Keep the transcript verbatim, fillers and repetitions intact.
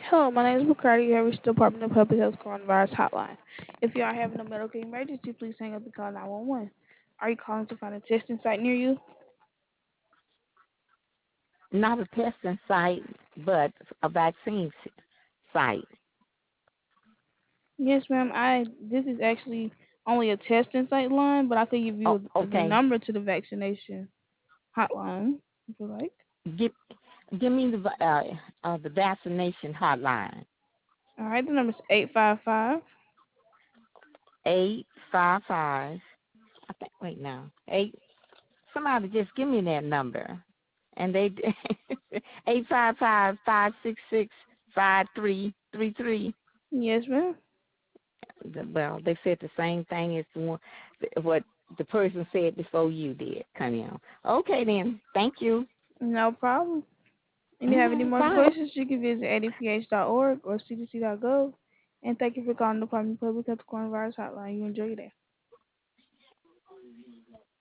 Hello, my name is McCarty. You have reached the Department of Public Health Coronavirus Hotline. If you are having a medical emergency, please hang up and call nine one one. Are you calling to find a testing site near you? Not a testing site, but a vaccine s- site. Yes, ma'am. I this is actually only a testing site line, but I could give Oh, you the okay. number to the vaccination hotline if you like. Give give me the va- uh, uh, the vaccination hotline. All right, the number is eight five five. Eight five five. I think. Wait now. Eight. Somebody just give me that number. And they eight five five five six six five three three three. Yes, ma'am. Well, they said the same thing as the one, what the person said before you did, Cunningham. Okay, then. Thank you. No problem. If you have any Hmm. more Bye. questions, you can visit a d p h dot org or c d c dot gov. And thank you for calling the Department of Public Health Coronavirus Hotline. You enjoy your day.